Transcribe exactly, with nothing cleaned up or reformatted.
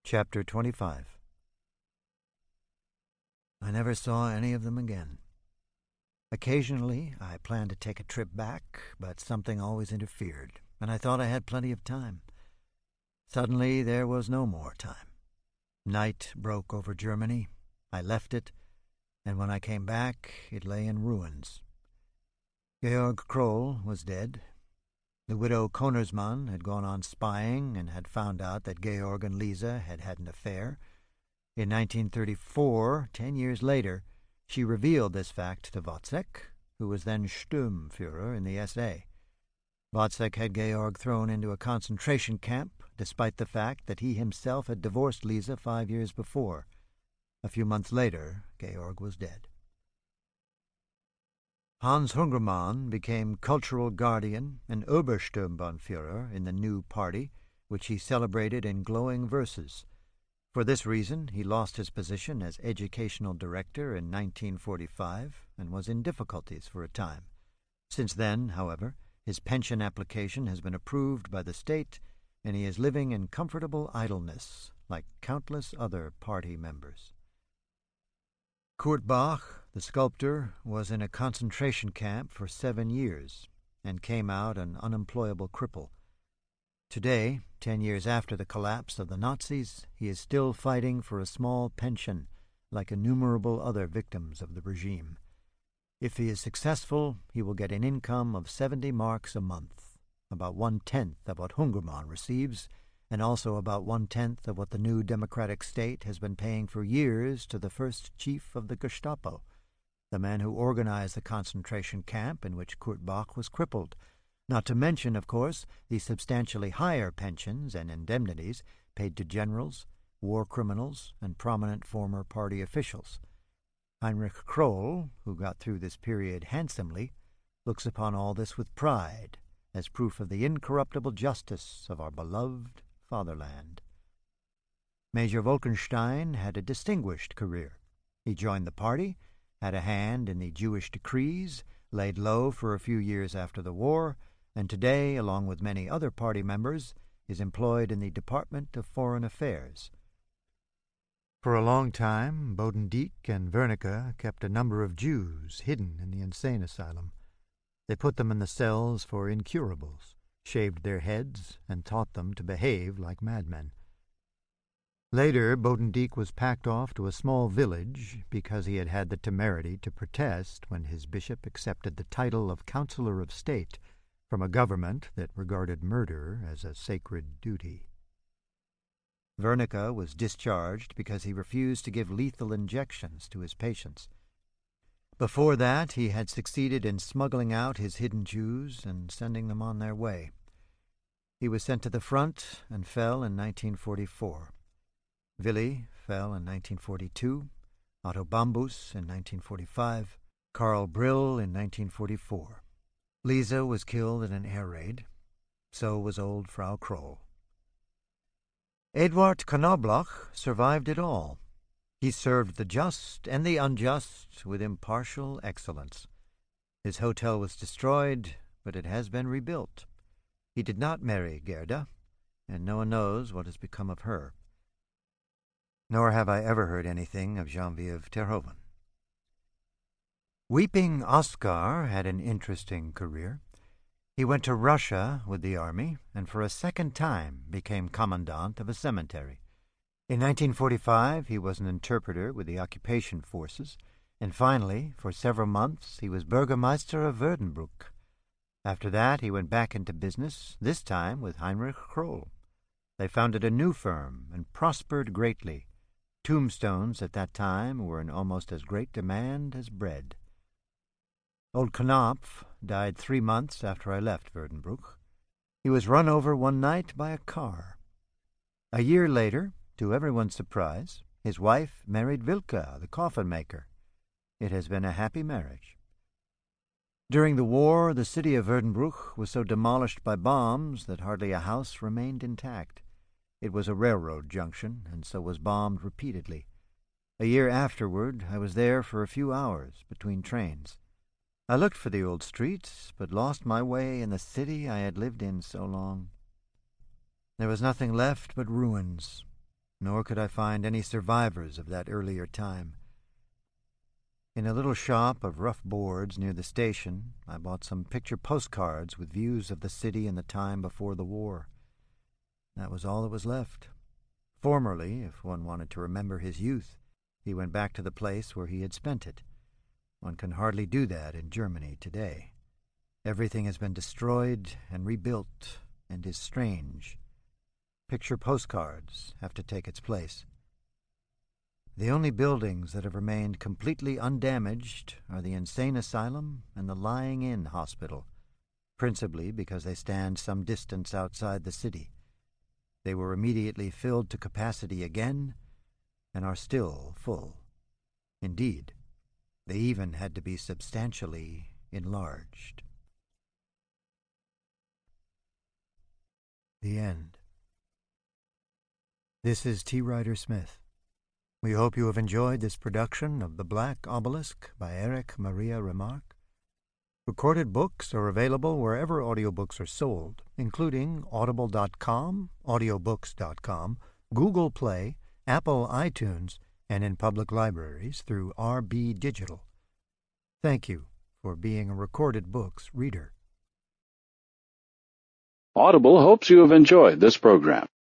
Chapter twenty-five. I never saw any of them again. Occasionally, I planned to take a trip back, but something always interfered, and I thought I had plenty of time. Suddenly, there was no more time. Night broke over Germany. I left it, and when I came back, it lay in ruins. Georg Kroll was dead. The widow Konersmann had gone on spying and had found out that Georg and Lisa had had an affair. In nineteen thirty-four, ten years later, she revealed this fact to Wozzeck, who was then Sturmführer in the S A. Wozzeck had Georg thrown into a concentration camp, despite the fact that he himself had divorced Lisa five years before. A few months later, Georg was dead. Hans Hungermann became cultural guardian and Obersturmbannführer in the new party, which he celebrated in glowing verses. For this reason, he lost his position as educational director in nineteen forty-five and was in difficulties for a time. Since then, however, his pension application has been approved by the state, and he is living in comfortable idleness, like countless other party members. Kurt Bach, the sculptor, was in a concentration camp for seven years and came out an unemployable cripple. Today, ten years after the collapse of the Nazis, he is still fighting for a small pension, like innumerable other victims of the regime. If he is successful, he will get an income of seventy marks a month, about one-tenth of what Hungermann receives, and also about one-tenth of what the new democratic state has been paying for years to the first chief of the Gestapo, the man who organized the concentration camp in which Kurt Bach was crippled, not to mention, of course, the substantially higher pensions and indemnities paid to generals, war criminals, and prominent former party officials. Heinrich Kroll, who got through this period handsomely, looks upon all this with pride as proof of the incorruptible justice of our beloved fatherland. Major Wolkenstein had a distinguished career. He joined the party, had a hand in the Jewish decrees, laid low for a few years after the war, and today, along with many other party members, is employed in the Department of Foreign Affairs. For a long time, Bodendieck and Wernicke kept a number of Jews hidden in the insane asylum. They put them in the cells for incurables, shaved their heads, and taught them to behave like madmen. Later, Bodendieck was packed off to a small village because he had had the temerity to protest when his bishop accepted the title of Counselor of State from a government that regarded murder as a sacred duty. Wernicke was discharged because he refused to give lethal injections to his patients. Before that, he had succeeded in smuggling out his hidden Jews and sending them on their way. He was sent to the front and fell in nineteen forty-four. Willi fell in nineteen forty-two, Otto Bambus in nineteen forty-five, Karl Brill in nineteen forty-four. Lisa was killed in an air raid. So was old Frau Kroll. Eduard Knobloch survived it all. He served the just and the unjust with impartial excellence. His hotel was destroyed, but it has been rebuilt. He did not marry Gerda, and no one knows what has become of her. Nor have I ever heard anything of Geneviève Terhoven. Weeping Oscar had an interesting career. He went to Russia with the army and for a second time became commandant of a cemetery. In nineteen forty-five, he was an interpreter with the occupation forces, and finally, for several months, he was Burgermeister of Werdenbruck. After that, he went back into business, this time with Heinrich Kroll. They founded a new firm and prospered greatly. Tombstones at that time were in almost as great demand as bread. Old Knopf died three months after I left Werdenbruck. He was run over one night by a car. A year later, to everyone's surprise, his wife married Wilke, the coffin maker. It has been a happy marriage. During the war, the city of Werdenbruck was so demolished by bombs that hardly a house remained intact. It was a railroad junction, and so was bombed repeatedly. A year afterward, I was there for a few hours between trains. I looked for the old streets, but lost my way in the city I had lived in so long. There was nothing left but ruins. nor could I find any survivors of that earlier time. In a little shop of rough boards near the station, I bought some picture postcards with views of the city in the time before the war. That was all that was left. Formerly, if one wanted to remember his youth, he went back to the place where he had spent it. One can hardly do that in Germany today. Everything has been destroyed and rebuilt and is strange. Picture postcards have to take its place. The only buildings that have remained completely undamaged are the insane asylum and the lying-in hospital, principally because they stand some distance outside the city. They were immediately filled to capacity again and are still full. Indeed, they even had to be substantially enlarged. The end. This is T. Ryder Smith. We hope you have enjoyed this production of The Black Obelisk by Erich Maria Remarque. Recorded books are available wherever audiobooks are sold, including audible dot com, audiobooks dot com, Google Play, Apple iTunes, and in public libraries through R B Digital. Thank you for being a Recorded Books reader. Audible hopes you have enjoyed this program.